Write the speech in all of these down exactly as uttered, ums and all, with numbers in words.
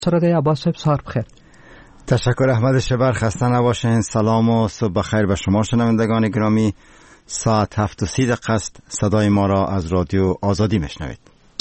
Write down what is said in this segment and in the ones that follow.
سرده عباس صاحب سار بخیر. تشکر احمد شبر، خسته نباشین. سلام و صبح بخیر به شما شنوندگان گرامی. ساعت هفت و سی دقیقه است. صدای ما را از رادیو آزادی میشنوید.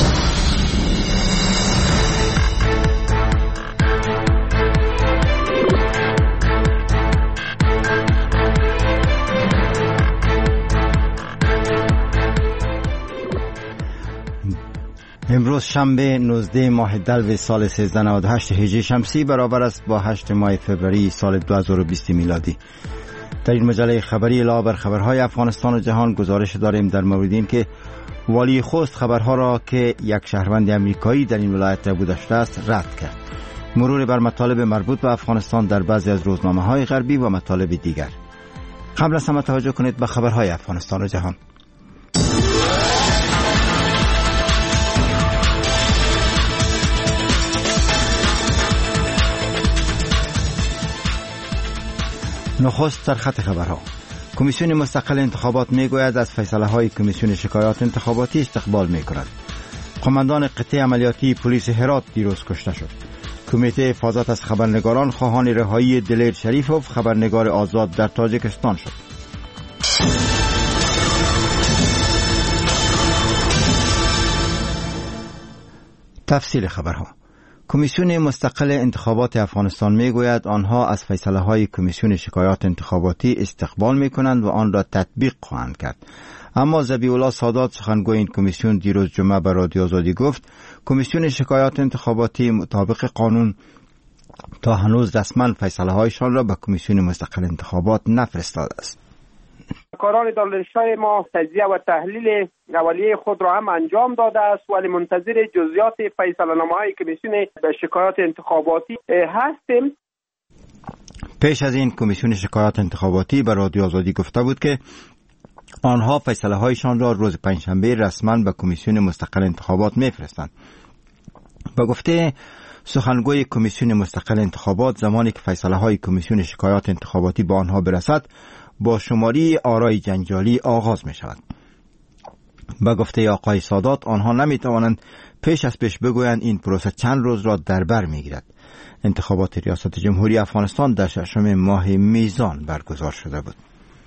امروز شنبه نوزده ماه دلو سال سیزده نود و هشت هجری شمسی برابر است با هشت ماه فوریه سال دو هزار و بیست میلادی. در این مجله خبری علاوه بر خبرهای افغانستان و جهان گزارش داریم در مورد این که والی خوست خبرها را که یک شهروند امریکایی در این ولایت بوده شده است رد کرد. مرور بر مطالب مربوط به افغانستان در بعضی از روزنامه‌های غربی و مطالب دیگر. قبل از همه توجه کنید به خبرهای افغانستان و جهان. نخست در خط خبرها. کمیسیون مستقل انتخابات میگوید از فیصله های کمیسیون شکایات انتخاباتی استقبال میکند. قماندان قطع عملیاتی پلیس هرات دیروز کشته شد. کمیته حفاظت از خبرنگاران خواهان رهایی دلیر شریفوف خبرنگار آزاد در تاجیکستان شد. تفصیل خبرها. کمیسیون مستقل انتخابات افغانستان میگوید آنها از فیصله های کمیسیون شکایات انتخاباتی استقبال میکنند و آن را تطبیق خواهند کرد. اما ذبیح الله سادات سخنگوی این کمیسیون دیروز جمعه به رادیو آزادی گفت کمیسیون شکایات انتخاباتی مطابق قانون تا هنوز رسما فیصله هایشان را به کمیسیون مستقل انتخابات نفرستاده است. کاران دانشگاه ما تجزیه و تحلیل اولیه خود را هم انجام داده است ولی منتظر جزئیات فیصله‌نامه‌های کمیسیون شکایات انتخاباتی هستیم. پیش از این کمیسیون شکایات انتخاباتی به رادیو آزادی گفته بود که آنها فیصله هایشان را روز پنجشنبه رسما به کمیسیون مستقل انتخابات میفرستند. با گفته سخنگوی کمیسیون مستقل انتخابات زمانی که فیصله های کمیسیون شکایات انتخاباتی به آنها برسد با شماری آرای جنجالی آغاز می شود. با گفته آقای سادات آنها نمی توانند پیش از پیش بگویند این پروسه چند روز را در بر می گیرد. انتخابات ریاست جمهوری افغانستان در ششم ماه میزان برگزار شده بود.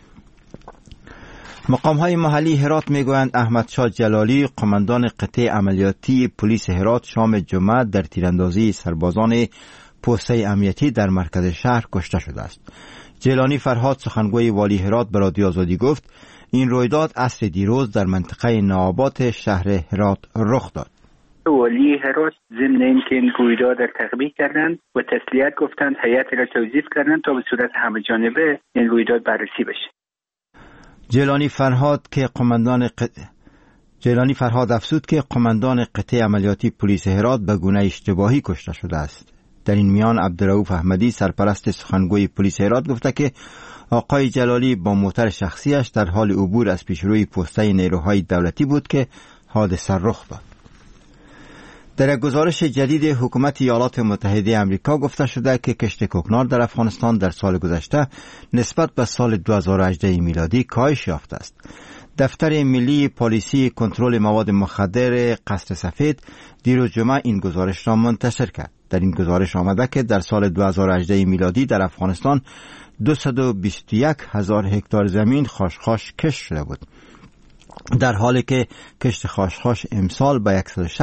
مقام های محلی هرات می گویند احمد شاه جلالی قماندان قطع عملیاتی پلیس هرات شام جمعه در تیراندازی سربازان پوسته امنیتی در مرکز شهر کشته شده است. جیلانی فرهاد سخنگوی والی هرات به رادیو آزادی گفت این رویداد عصر دیروز در منطقه نوآباد شهر هرات رخ داد. والی هرات ضمن اینکه این رویداد را تقبیح کردند و تسلیت گفتند هیئت را توظیف کردند تا به صورت همه جانبه این رویداد بررسی بشه. جیلانی فرهاد که قماندان قط... جیلانی فرهاد افزود که قماندان قطع عملیاتی پلیس هرات به گونه اشتباهی کشته شده است. در این میان عبدالرؤوف احمدی سرپرست سخنگوی پلیس هرات گفته که آقای جلالی با موتر شخصیش در حال عبور از پیشروی پسته نیروهای دولتی بود که حادثه رخ داد. در یک گزارش جدید حکومت ایالات متحده آمریکا گفته شده که کشت کوکنار در افغانستان در سال گذشته نسبت به سال دو هزار و هجده میلادی کاهش یافته است. دفتر ملی پالیسی کنترل مواد مخدر قصر سفید دیروز جمعه این گزارش را منتشر کرد. در این گزارش آمده که در سال دو هزار و هجده میلادی در افغانستان دویست و بیست و یک هزار هکتار زمین خاشخاش کشت شده بود، در حالی که کشت خاشخاش امسال به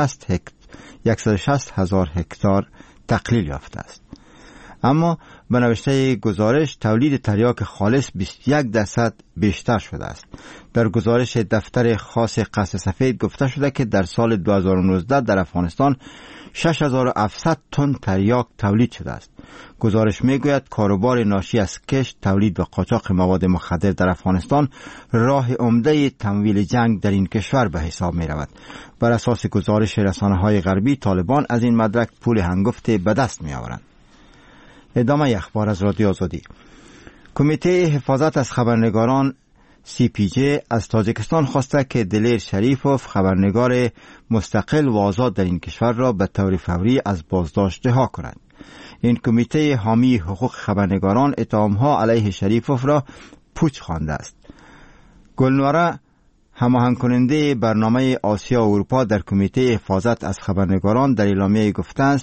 صد و شصت هزار هکتار تقلیل یافته است. اما به نوشته گزارش تولید تریاک خالص بیست و یک درصد بیشتر شده است. در گزارش دفتر خاص قصر سفید گفته شده که در سال دو هزار و نوزده در افغانستان شش هزار و هفتصد تن تریاک تولید شده است. گزارش میگوید کاروبار ناشی از کشت، تولید و قاچاق مواد مخدر در افغانستان راه عمده تمویل جنگ در این کشور به حساب می رود. بر اساس گزارش رسانه‌های غربی طالبان از این مدرک پول هنگفت به دست می آورند. ادامه اخبار از رادیو آزادی. کمیته حفاظت از خبرنگاران سی پی جی از تاجیکستان خواسته که دلیر شریفوف خبرنگار مستقل و آزاد در این کشور را به طور فوری از بازداشت رها کند. این کمیته حامی حقوق خبرنگاران اتهام‌ها علیه شریفوف را پوچ خوانده است. گلنوره هماهنگ کننده برنامه آسیا و اروپا در کمیته حفاظت از خبرنگاران در اعلامیه گفته است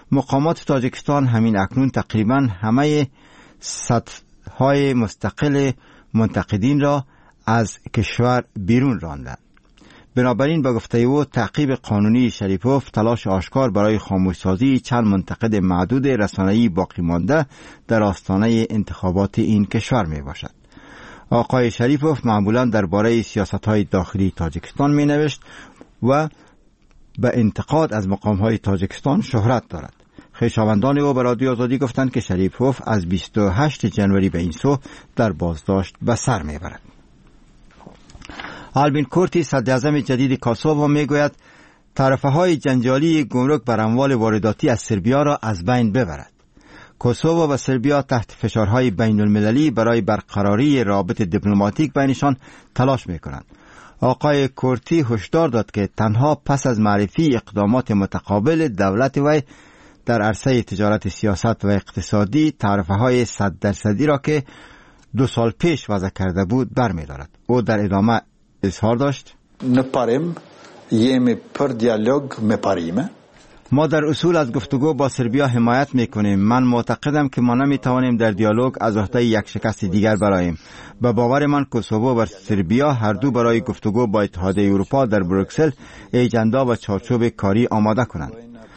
مقامات تاجیکستان همین اکنون تقریبا همه سطح‌های مستقل منتقدین را از کشور بیرون راندند. بنابراین با گفته او تعقیب قانونی شریپوف تلاش آشکار برای خاموش‌سازی چند منتقد معدود رسانه‌ای باقی مانده در آستانه انتخابات این کشور می باشد. آقای شریپوف معمولاً درباره سیاست‌های داخلی تاجیکستان می‌نوشت و به انتقاد از مقام‌های تاجیکستان شهرت دارد. خویشاوندان او به رادیو آزادی گفتند که شریپوف از بیست و هشتم ژانویه به این سو در بازداشت به سر می‌برد. آلبین کورتی صدراعظم جدید کوسوو میگوید طرفه‌های جنجالی گمرک بر اموال وارداتی از سربیا را از بین ببرد. کوسوو و سربیا تحت فشارهای بین المللی برای برقراری رابط دیپلماتیک بینشان تلاش می‌کنند. آقای کورتی هشدار داد که تنها پس از معرفی اقدامات متقابل دولت وی در عرصه تجارت، سیاست و اقتصادی طرفه‌های صد درصدی را که دو سال پیش وضع کرده بود برمی‌دارد. او در ادامه اظهار داشت نپاریم یه پر دیالوگ میپاریم. ما در اصول از گفتگو با سربیا حمایت میکنیم. من معتقدم که ما نمیتوانیم در دیالوگ از عهده یک شکست دیگر براییم. به باور من کوسوو و سربیا هر دو برای گفتگو با اتحادیه اروپا در بروکسل ایجندا و چارچوب کاری آماده کنند.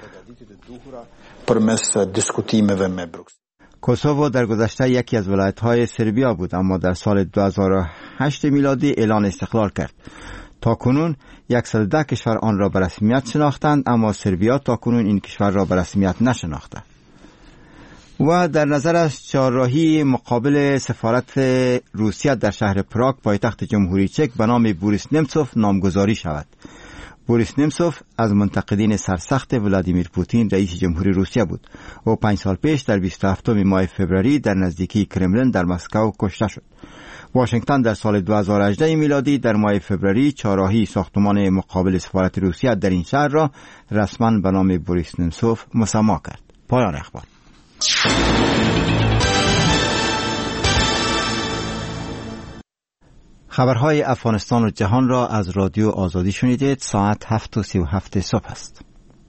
کوسوو در گذشته یکی از ولایت‌های سربیا بود، اما در سال دو هزار و هشت میلادی اعلان استقلال کرد. تاکنون صد و ده کشور آن را به رسمیت شناختند، اما سربیا تاکنون این کشور را به رسمیت نشناخته. و در نظرش چهارراهی مقابل سفارت روسیه در شهر پراگ پایتخت جمهوری چک به نام بوریس نمتسوف نامگذاری شود. بوریس نمتسوف از منتقدین سرسخت ولادیمیر پوتین رئیس جمهوری روسیه بود. او پنج سال پیش در بیست و هفتم ماه فوریه در نزدیکی کرملین در مسکو کشته شد. واشنگتن در سال دو هزار و هجده میلادی در ماه فوریه چهارراهی ساختمان مقابل سفارت روسیه در این شهر را رسما به نام بوریس نمتسوف مسما کرد. پایان اخبار. خبرهای افغانستان و جهان را از رادیو آزادی شنیدید. ساعت هفت و سی و هفت صبح است.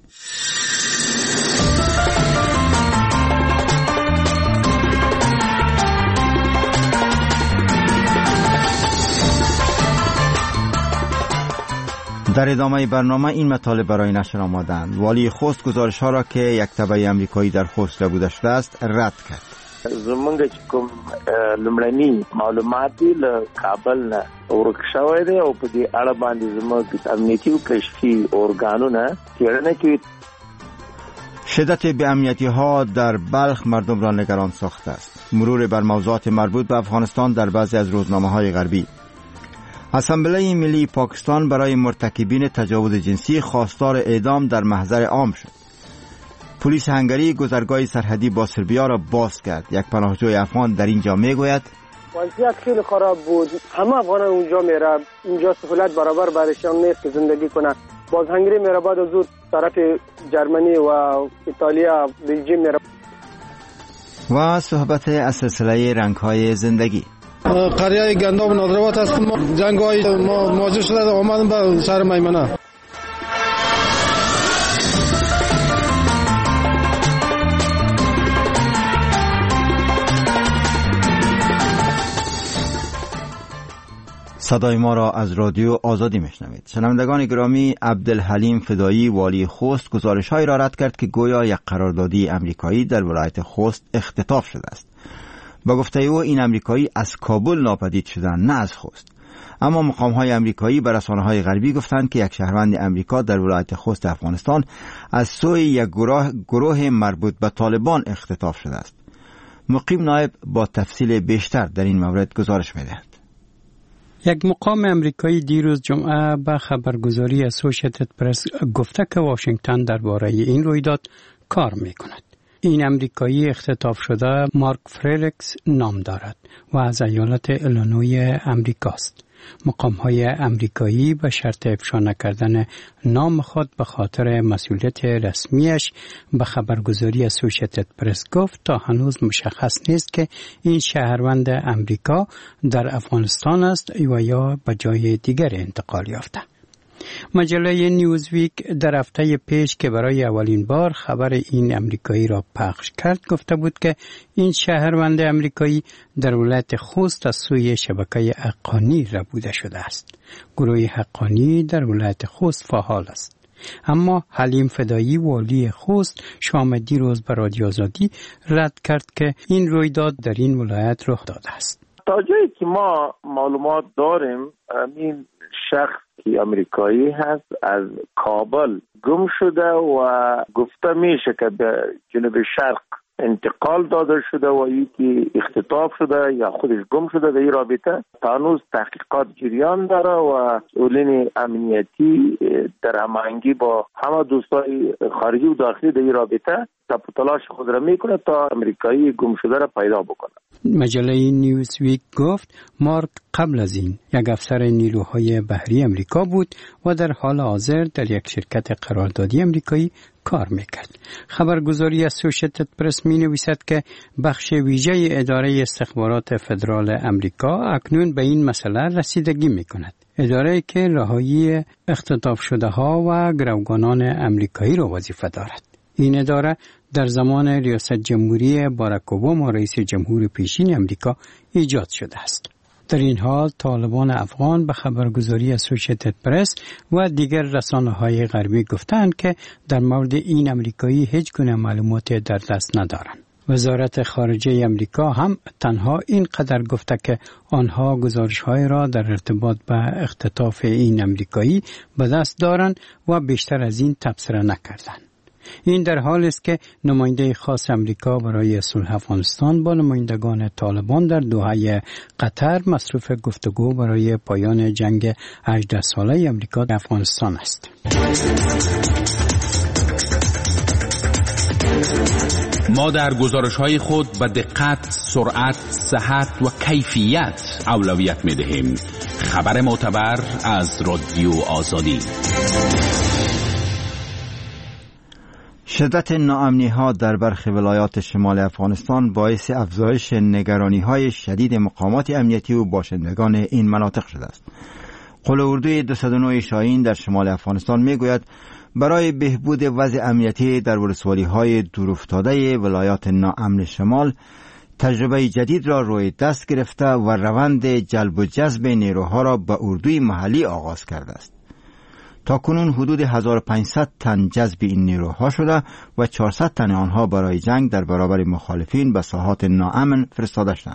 در ادامه برنامه این مطالب برای نشر آمدند. والی خوست گزارش ها را که یک تبع امریکایی در خوست بوده شده است رد کرد. زمونږ کوم لمړني معلومات له کابل نه ورک شوی دی او په دې اړه باندې زموږ امنیتي او کشفي ارګانونه څېړنه کوي. شدت بی‌امنیتی ها در بلخ مردم را نگران ساخته است. مرور بر موضوعات مربوط به افغانستان در بعضی از روزنامه های غربی. اسامبله ملی پاکستان برای مرتکبین تجاوز جنسی خواستار اعدام در محضر عام شد. پلیس هنگری گذرگاه سرحدی با سربیا را باز کرد. یک پناهجوی افغان در اینجا میگوید وضعیت خیلی خراب بود. همه افغانان اونجا میره. اینجا سهولت برابر برایشان نیست که زندگی کنند. باز هنگری میره، بعد از اون طرف جرمنی و ایتالیا، بلژیم میره. و صحبت از سلسله رنگ‌های زندگی. قریه گندم نادروات است. جنگ‌های ما مواجه شده آمدن به شهر میمنه. صدای ما را از رادیو آزادی میشنوید. شنوندگان گرامی، عبدالحلیم فدایی والی خوست گزارش‌هایی را رد کرد که گویا یک قراردادی امریکایی در ولایت خوست اختطاف شده است. با گفته او این امریکایی از کابل ناپدید شدن، نه از خوست. اما مقام‌های امریکایی به رسانه‌های غربی گفتند که یک شهروند امریکا در ولایت خوست افغانستان از سوی یک گروه, گروه مربوط به طالبان اختطاف شده است. مقیم نایب با تفصیل بیشتر در این مورد گزارش می‌دهد. یک مقام امریکایی دیروز جمعه به خبرگزاری اسوسییتد پرس گفته که واشنگتن درباره این رویداد کار می‌کند. این امریکایی اختطاف شده مارک فریلکس نام دارد و از ایالت ایلینوی امریکاست. مقام‌های امریکایی به شرط افشا نکردن نام خود به خاطر مسئولیت رسمیش به خبرگزاری اسوسییتد پرس گفت تا هنوز مشخص نیست که این شهروند امریکا در افغانستان است و یا به جای دیگر انتقال یافته. مجله نیوزویک در هفته پیش که برای اولین بار خبر این امریکایی را پخش کرد گفته بود که این شهروند امریکایی در ولایت خوست از سوی شبکه حقانی ربوده شده است. گروه حقانی در ولایت خوست فعال است. اما حلیم فدایی والی خوست شام دیروز به رادیو آزادی رد کرد که این رویداد در این ولایت رخ داده است. تا جایی که ما معلومات داریم این شخص که امریکایی هست از کابل گم شده و گفته میشه که به جنوب شرق انتقال داده شده و یکی اختطاف شده یا خودش گم شده در این رابطه. تا هنوز تحقیقات جریان داره و مسئولین امنیتی در هماهنگی با همه دوستای خارجی و داخلی در این رابطه تلاش تلاش خود را میکنه تا امریکایی گم شده را پیدا بکنه. مجله نیوزویک گفت مارک قبل از این یک افسر نیروهای بحری امریکا بود و در حال حاضر در یک شرکت قراردادی امریکایی کار میکرد. خبرگزاری اسوشیتد پرس می نویسد که بخش ویژه اداره استخبارات فدرال امریکا اکنون به این مسئله رسیدگی میکند. اداره که رهایی اختطاف شده ها و گروگانان امریکایی را وظیفه دارد. این اداره در زمان ریاست جمهوری باراک اوباما رئیس جمهور پیشین امریکا ایجاد شده است. در این حال طالبان افغان به خبرگزاری اسوشیتد پرس و دیگر رسانه‌های غربی گفتند که در مورد این امریکایی هیچ گونه معلوماتی در دست ندارند. وزارت خارجه امریکا هم تنها این قدر گفته که آنها گزارش‌های را در ارتباط به اختطاف این امریکایی به دست دارند و بیشتر از این تبصره نکردند. این در حالی است که نماینده خاص امریکا برای صلح افغانستان با نمایندگان طالبان در دوحه قطر مصروف گفتگو برای پایان جنگ هجده ساله امریکا در افغانستان است. ما در گزارش‌های خود به دقت، سرعت، صحت و کیفیت اولویت می‌دهیم. خبر معتبر از رادیو آزادی. شدت ناامنی‌ها در برخی ولایات شمال افغانستان باعث افزایش نگرانی‌های شدید مقامات امنیتی و باشندگان این مناطق شده است. قول اردوی دویست و نه شاهین در شمال افغانستان می‌گوید برای بهبود وضع امنیتی در ولسوالی‌های دورافتاده ولایات ناامن شمال تجربه جدید را روی دست گرفته و روند جلب و جذب نیروها را به اردوی محلی آغاز کرده است. تا کنون حدود هزار و پانصد تن جذب این نیروها شده و چهارصد تن آنها برای جنگ در برابر مخالفین به ساحات ناامن فرستاده شدند.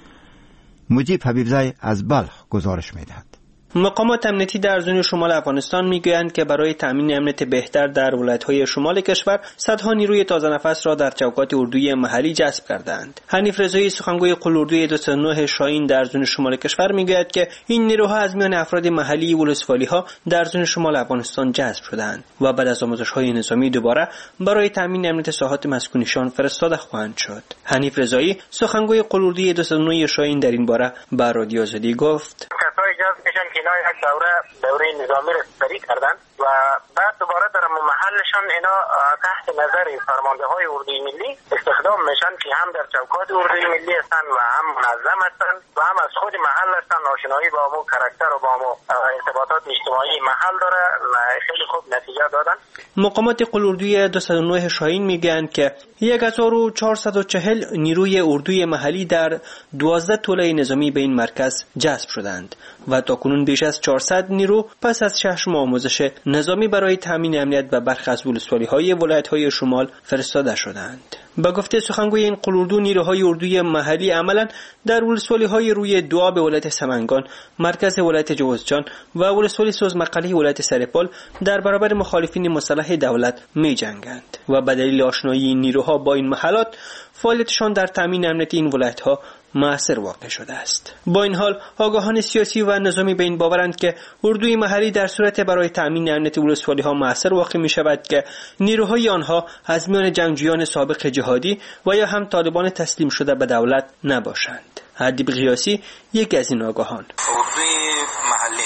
مجیب حبیبزی از بلخ گزارش می‌دهد. مقامات امنیتی در زون شمال افغانستان میگویند که برای تامین امنیت بهتر در ولایت‌های شمال کشور صدها نیروی تازه نفس را در چوکات اردوی محلی جذب کردند. حنیف رضایی سخنگوی قول اردوی دویست و نه شاهین در زون شمال کشور میگوید که این نیروها از میان افراد محلی ولسوالی‌ها در زون شمال افغانستان جذب شدند و بعد از آموزش‌های نظامی دوباره برای تامین امنیت ساحات مسکونیشان فرستاده خواهند شد. حنیف رضایی سخنگوی قول اردوی دویست و نه شاهین در این باره به رادیو آزادی گفت: اینا یک دوره دوره نظامی را سپری کردن و بعد دوباره در محلشان اینا تحت نظر فرمانده های اردوی ملی استخدام میشن که هم در چوکات اردوی ملی هستن و هم منظم هستن و هم از خود محل هستن. آشنایی با مو کاراکتر و با مو ارتباطات اجتماعی محل داره و خیلی خوب نتیجه دادن. مقامات قول اردوی دویست و نه شاهین میگن که هزار و چهارصد و چهل نیروی اردوی محلی در دوازده توله نظامی به این مرکز جذب شدند و تاکنون بیش از چهارصد نیرو پس از شش ماه آموزش نظامی برای تامین امنیت به برخی از ولسوالی‌های ولایت‌های شمال فرستاده شدند. با گفته سخنگوی این قول اردو، نیروهای اردوی محلی عملاً در ولسوالی‌های روی دوآب ولایت سمنگان، مرکز ولایت جوزجان و ولسوالی سوزمقلی ولایت سرپل در برابر مخالفین مسلح دولت می‌جنگند و به دلیل آشنایی این نیروها با این محلات فعالیتشان در تامین امنیت این ولایت‌ها مؤثر واقع شده است. با این حال آگاهان سیاسی و نظامی به این باورند که اردوی محلی در صورت برای تامین امنیت ولسوالی‌ها مؤثر واقع می‌شود که نیروهای آنها از میان جنگجویان سابق جهادی و یا هم طالبان تسلیم شده به دولت نباشند. ادیب قیاسی یکی از این آگاهان: اردوی محلی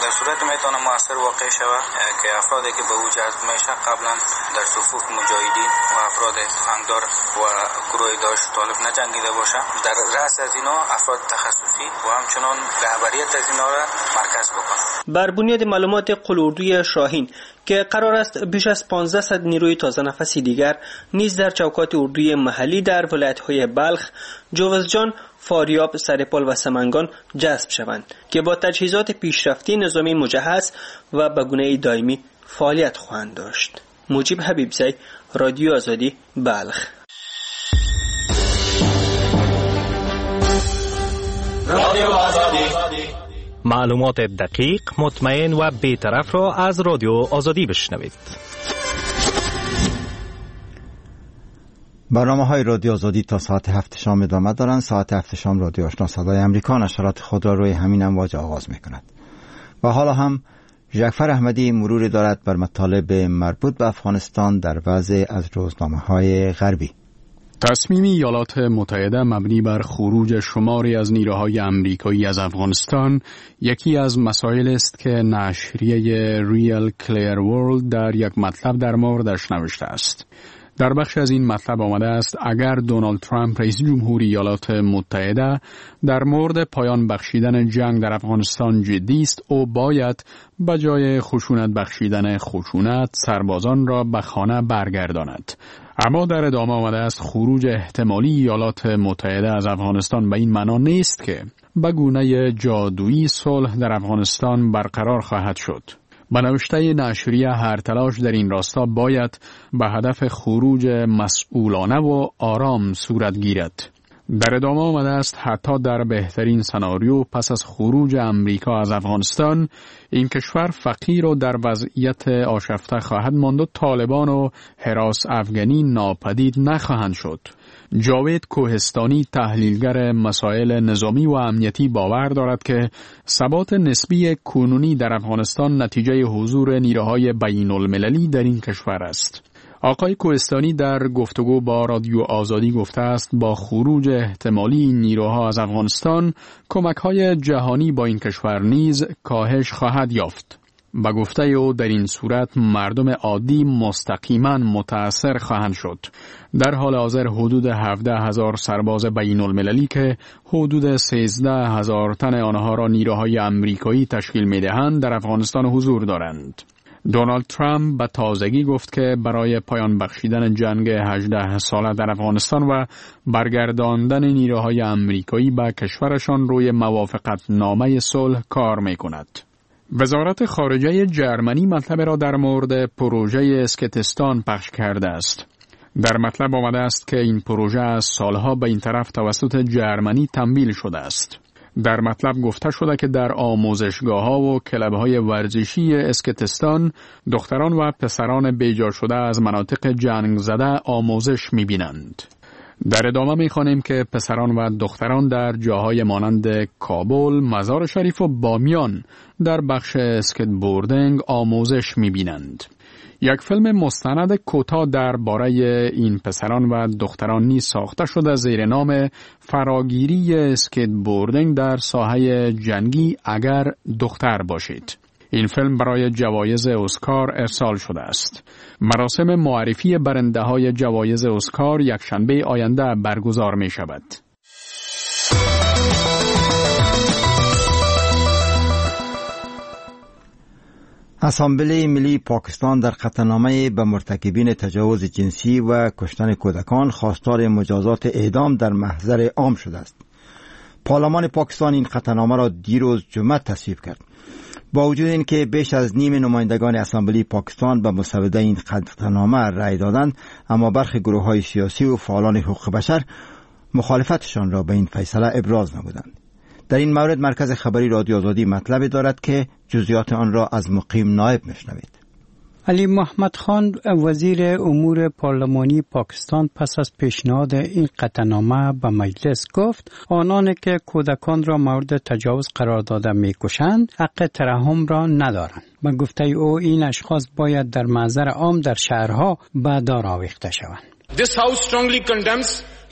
در صورت میتونه مؤثر واقع شود که افرادی که به او جذب میشه قبلا در صفوف مجاهدین و افراد انگدار و گروه داعش طالب نجنگیده باشه، در رأس از اینا افراد تخصصی و همچنان رهبریت از اینا را مرکز بکنه. بر بنیاد معلومات قلوردوی شاهین که قرار است بیش از پانزده نیروی تازه نفسی دیگر نیز در چوکات اردوی محلی در ولایت‌های بلخ، جوزجان، فاریاب، سرپال و سمنگان جذب شوند که با تجهیزات پیشرفته نظامی مجهز و به گونه دائمی فعالیت خواهند داشت. مجیب حبیبزی، رادیو آزادی، بلخ. رادیو آزادی، معلومات دقیق، مطمئن و بی‌طرف را از رادیو آزادی بشنوید. برنامه های رادیو آزادی تا ساعت هفت شام ادامه دارند. ساعت هفت شام رادیو آشنا صدای امریکا نشرات خود را روی همین امواج آغاز می کند. و حالا هم جعفر احمدی مروری دارد بر مطالب مربوط به افغانستان در وضع از روزنامه های غربی. تصمیم ایالات متحده مبنی بر خروج شماری از نیروهای امریکایی از افغانستان یکی از مسائل است که نشریه ریل کلیر ورلد در یک مطلب در موردش نوشته است. در بخش از این مطلب آمده است اگر دونالد ترامپ رئیس جمهوری ایالات متحده در مورد پایان بخشیدن جنگ در افغانستان جدی است، او باید به جای خشونت بخشیدن خشونت سربازان را به خانه برگرداند. اما در ادامه آمده است خروج احتمالی ایالات متحده از افغانستان به این معنا نیست که به گونه جادویی صلح در افغانستان برقرار خواهد شد. به نوشته نشریه هر تلاش در این راستا باید به هدف خروج مسئولانه و آرام صورت گیرد. در ادامه آمده است حتی در بهترین سناریو پس از خروج امریکا از افغانستان این کشور فقیر و در وضعیت آشفته خواهد ماند و طالبان و حراس افغانی ناپدید نخواهند شد. جاوید کوهستانی تحلیلگر مسائل نظامی و امنیتی باور دارد که ثبات نسبی کنونی در افغانستان نتیجه حضور نیروهای بین المللی در این کشور است. آقای کوهستانی در گفتگو با رادیو آزادی گفته است با خروج احتمالی این نیروها از افغانستان کمک‌های جهانی با این کشور نیز کاهش خواهد یافت. با گفته او در این صورت مردم عادی مستقیما متاثر خواهند شد. در حال حاضر حدود هفده هزار سرباز بین المللی که حدود سیزده هزار تن آنها را نیروهای امریکایی تشکیل می دهند در افغانستان حضور دارند. دونالد ترامپ به تازگی گفت که برای پایان بخشیدن جنگ هجده ساله در افغانستان و برگرداندن نیروهای امریکایی به کشورشان روی موافقت نامه صلح کار می کند. وزارت خارجه جرمنی مطلب را در مورد پروژه اسکتستان پخش کرده است. در مطلب آمده است که این پروژه از سالها به این طرف توسط جرمنی تمویل شده است. در مطلب گفته شده که در آموزشگاه‌ها و کلب‌های ورزشی اسکتستان دختران و پسران بیجا شده از مناطق جنگ زده آموزش می‌بینند. در ادامه می‌خوانیم که پسران و دختران در جاهای مانند کابل، مزار شریف و بامیان در بخش اسکیت بوردینگ آموزش می‌بینند. یک فیلم مستند کوتاه درباره این پسران و دختران نیز ساخته شده زیر نام فراگیری اسکیت بوردینگ در ساحه جنگی اگر دختر باشید. این فیلم برای جوایز اسکار ارسال شده است. مراسم معرفی برنده های جوایز اسکار یک شنبه آینده برگزار می شود. اسامبله ملی پاکستان در قطعنامه به مرتکبین تجاوز جنسی و کشتن کودکان خواستار مجازات اعدام در محضر عام شده است. پارلمان پاکستان این قطعنامه را دیروز جمعه تصویب کرد. با وجود اینکه بیش از نیم نمایندگان اسامبله پاکستان به مسوده این قطعنامه رأی دادند، اما برخی گروه‌های سیاسی و فعالان حقوق بشر مخالفتشان را به این فیصله ابراز نمودند. در این مورد مرکز خبری رادیو آزادی مطلبی دارد که جزئیات آن را از مقیم نایب میشنوید. علی محمد خان وزیر امور پارلمانی پاکستان پس از پیشنهاد این قطعنامه به مجلس گفت آنانی که کودکان را مورد تجاوز قرار داده میکشند حق ترحم را ندارند. به گفته او این اشخاص باید در محضر عام در شهرها به دار آویخته شوند. This house strongly condemns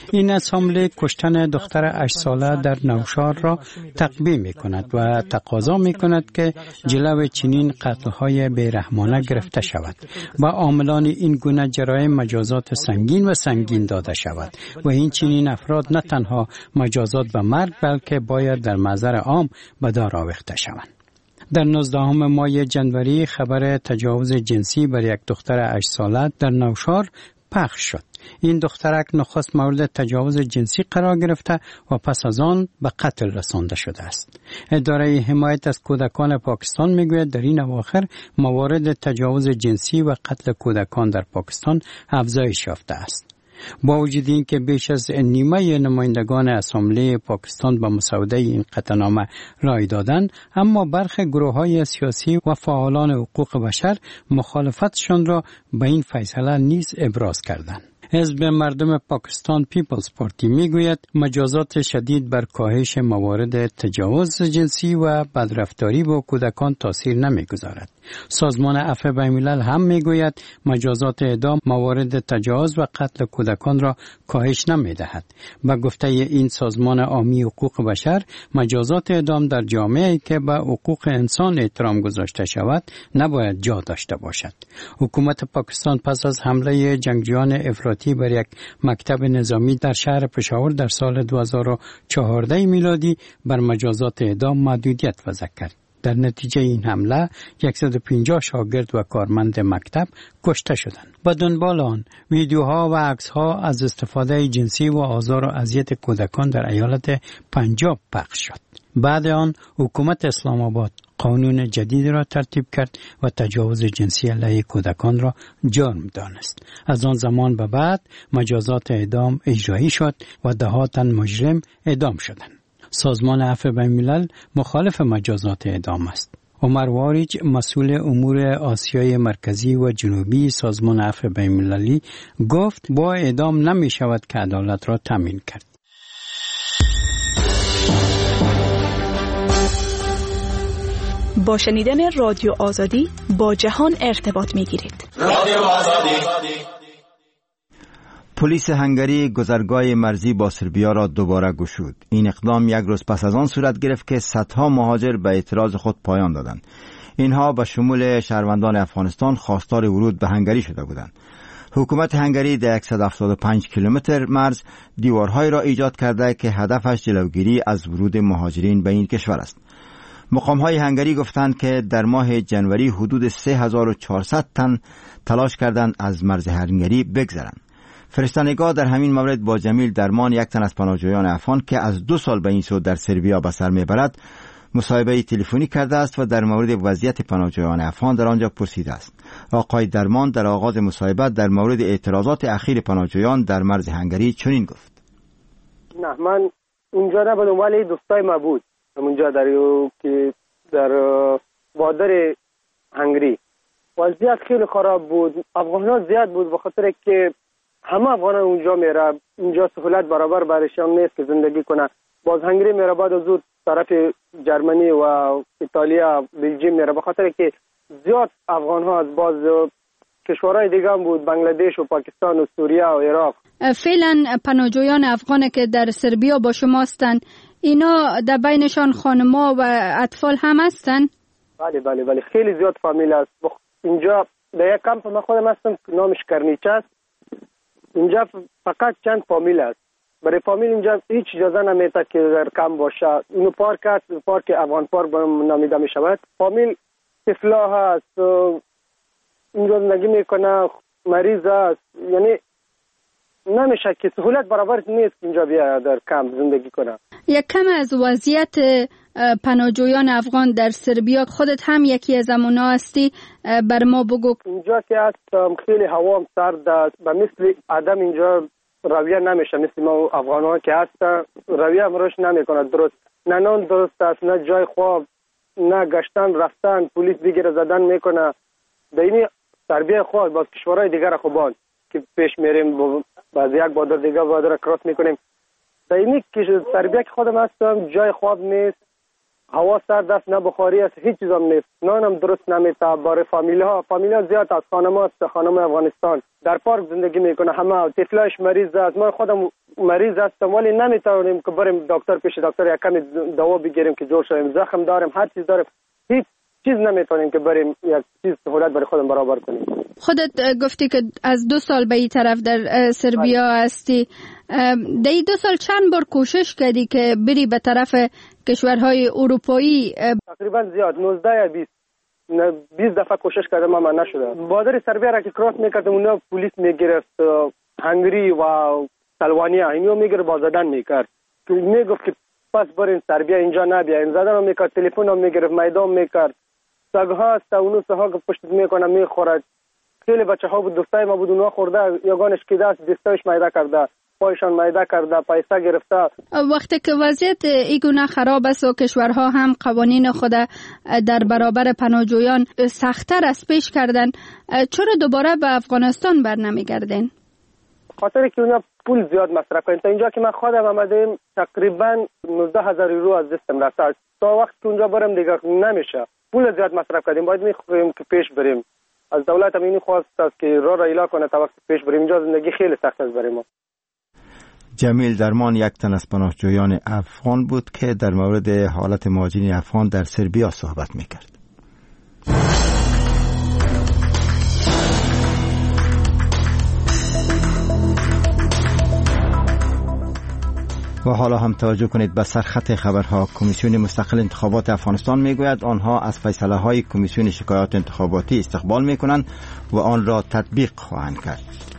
این اسامبله کشتن دختر هشت ساله در نوشار را تقبیح می کند و تقاضا می کند که جلو چنین قتل‌های بیرحمانه گرفته شود و عاملان این گونه جرایم مجازات سنگین و سنگین داده شود و این چنین افراد نه تنها مجازات به مرگ بلکه باید در محضر عام به دار آویخته شوند. در نوزدهم ماه جنوری خبر تجاوز جنسی بر یک دختر هشت ساله در نوشار پخش شد. این دخترک نخست مورد تجاوز جنسی قرار گرفته و پس از آن به قتل رسانده شده است. اداره حمایت از کودکان پاکستان میگوید در این اواخر موارد تجاوز جنسی و قتل کودکان در پاکستان افزایش یافته است. با وجود این که بیش از نیمه نمایندگان اسامبله پاکستان به مسوده این قطعنامه رای دادند، اما برخی گروه‌های سیاسی و فعالان حقوق بشر مخالفتشان را به این فیصله نیز ابراز کردند. حزب مردم پاکستان پیپلز پارتی میگوید مجازات شدید بر کاهش موارد تجاوز جنسی و بدرفتاری با کودکان تاثیر نمیگذارد. سازمان عفو بین‌الملل هم میگوید مجازات اعدام موارد تجاوز و قتل کودکان را کاهش نمیدهد. به گفته این سازمان عامی حقوق بشر، مجازات اعدام در جامعه‌ای که به حقوق انسان احترام گذاشته شود نباید جا داشته باشد. حکومت پاکستان پس از حمله جنگجویان افراطی بر یک مکتب نظامی در شهر پشاور در سال دو هزار و چهارده میلادی بر مجازات اعدام محدودیت وضع کرد. در نتیجه این حمله صد و پنجاه شاگرد و کارمند مکتب کشته شدند. با دنبال آن ویدیوها و عکس‌ها از استفاده جنسی و آزار و اذیت کودکان در ایالت پنجاب پخش شد. بعد آن حکومت اسلام آباد قانون جدید را ترتیب کرد و تجاوز جنسی علیه کودکان را جرم دانست. از آن زمان به بعد مجازات اعدام اجرایی شد و ده ها تن مجرم اعدام شدند. سازمان عفو بین‌الملل مخالف مجازات اعدام است. عمر واریج، مسئول امور آسیای مرکزی و جنوبی سازمان عفو بین‌المللی، گفت با اعدام نمی شود که عدالت را تامین کرد. با شنیدن رادیو آزادی با جهان ارتباط می گیرید. رادیو آزادی. پلیس هنگری گذرگاه مرزی با سربیا را دوباره گشود. این اقدام یک روز پس از آن صورت گرفت که صدها مهاجر به اعتراض خود پایان دادند. اینها به شمول شهروندان افغانستان خواستار ورود به هنگری شده بودند. حکومت هنگری در صد و هفتاد و پنج کیلومتر مرز دیوارهای را ایجاد کرده که هدفش جلوگیری از ورود مهاجرین به این کشور است. مقام‌های هنگری گفتند که در ماه جنوری حدود سه هزار و چهارصد تن تلاش کردند از مرز هنگری بگذرند. فرستندگاه در همین مورد با جمیل درمان، یک تن از پناهجویان افغان که از دو سال به این سو در سربیا به سر میبرد، مصاحبه تلفنی کرده است و در مورد وضعیت پناهجویان افغان در آنجا پرسیده است. آقای درمان در آغاز مصاحبه در مورد اعتراضات اخیر پناهجویان در مرز هنگری چنین گفت: نه، من اونجا نبودم ولی دوستای ما بود اونجا در که در بادر هنگری وضعیت خیلی خراب بود. افغانان زیاد بود به خاطر که همه افغانان اونجا میره، اونجا سهولت برابر برایشان نیست که زندگی کنه. باز هنگری میره، بعد از اون طرف جرمنی و ایتالیا، بلژیم میره، به خاطر که زیاد افغان ها از باز کشورهای دیگه هم بود، بنگلادش و پاکستان و سوریه و عراق. فعلا پناهجویان افغان که در سربیا با شما هستند، اینا در بینشان خانما و اطفال هم هستند؟ بله بله بله، خیلی زیاد فامیل است. اینجا در یک کمپ من خودم هستم، نامش کرنیچه است. اینجا فقط چند فامیل است. برای فامیل اینجا هیچ اجازه نمیده که در کمپ باشه. اینو پارک است، پارک افغان پارک نامیده می شود. فامیل طفلا هست، اینجا زندگی میکنه، مریض است. یعنی نمیشه که سهولت برابر نیست اینجا بیا در کمپ زندگی کنه. یک کم از وضعیت پناهجویان افغان در سربیا، خودت هم یکی از امونا هستی، بر ما بگو. اینجا که هستم خیلی هوا سرد است، به مثل آدم اینجا رویه نمیشه، مثل ما افغان ها که هستن رویه هم روش نمیکنه درست. نه نان درست است، نه جای خواب، نه گشتن رفتن، پلیس بگیره زدن میکنه. به این تربیه خواه باز کشورهای دیگر خوبان که پیش میریم، باز یک بادر دیگه بادر کراس میکنیم. در این تربیه که خودم هستم جای خواب نیست، هوا سرد است، نه بخاری است، هیچ چیز هم نیست. نان هم درست نمیشه. برای فامیل ها فامیل ها زیاد از خانم هست، خانم افغانستان در پارک زندگی میکنه، همه طفلش مریض است. من خودم مریض هستم ولی نمیتونیم که بریم دکتر پیش دکتر یک کمی دوا بگیریم که جور شویم. زخم داریم، هر چیز داریم، هیچ چیز نمیتونیم که بریم یک چیز سهولت برای خودم برابر کنیم. خودت گفتی که از دو سال به این طرف در سربیا هستی. در این دو سال چند بار کوشش کردی که بری به طرف کشورهای اروپایی؟ تقریبا زیاد، نوزده یا بیست بیست دفعه کوشش کردم اما نشده. بادر سربیا را که کراس میکردم اونها پلیس میگرفت، هنگری و سلوانیا اینو میگرفت بازدن میکرد. میگفت که پس برین سربیا اینجا نبیاین. زدن هم میکرد، تلفن هم میگرفت، میدان میکرد. سگها هست اونو سها که پشت میکنه میخورد. خیلی بچه ها بود، دوستای ما بود، اونها خورده، یگانش کیده است، دستایش میده کرده، پایشان میده کرده، پیسه گرفته. وقتی که وضعیت ایگونه خراب است و کشورها هم قوانین خود در برابر پناهجویان سخت‌تر از پیش کردن، چرا دوباره به افغانستان بر نمیگردین؟ خاطر که اونها پول زیاد مصرف کنن. تا اینجا که من خودم آمدم تقریبا نوزده هزار یورو از دستم رفته. تا وقت که اونجا برم دیگه نمیشه. پول زیاد مصرف کردیم، باید میخوایم که پیش بریم. از دولت هم اینی خواست است که راه را ایلا کنه تا وقت پیش بریم. اینجا زندگی خیلی سخت است برای ما. جمیل درمان یک تن از پناهجویان افغان بود که در مورد حالت مهاجرین افغان در سربیا صحبت میکرد. و حالا هم توجه کنید به سرخط خبرها. کمیسیون مستقل انتخابات افغانستان میگوید آنها از فیصله های کمیسیون شکایات انتخاباتی استقبال میکنند و آن را تطبیق خواهند کرد.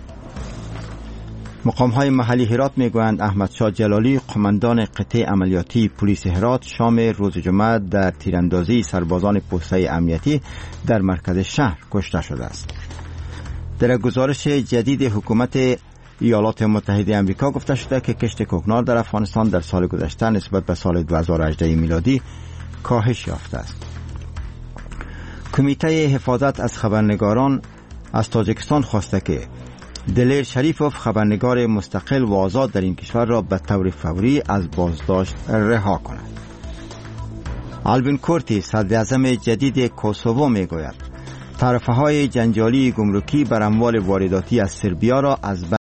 مقام های محلی هرات میگویند احمد شاه جلالی قماندان قطع عملیاتی پلیس هرات شام روز جمعه در تیراندازی سربازان پوسته امنیتی در مرکز شهر کشته شده است. در گزارش جدید حکومت ایالات متحده آمریکا گفته شده که کشت کوکنار در افغانستان در سال گذشته نسبت به سال دو هزار و هجده میلادی کاهش یافته است. کمیته حفاظت از خبرنگاران از تاجیکستان خواسته که دلیر شریفوف خبرنگار مستقل و آزاد در این کشور را به طور فوری از بازداشت رها کند. آلبین کورتی صدر اعظم جدید کوسوو میگوید تعرفه های جنجالی گمرکی بر اموال وارداتی از سربیا را از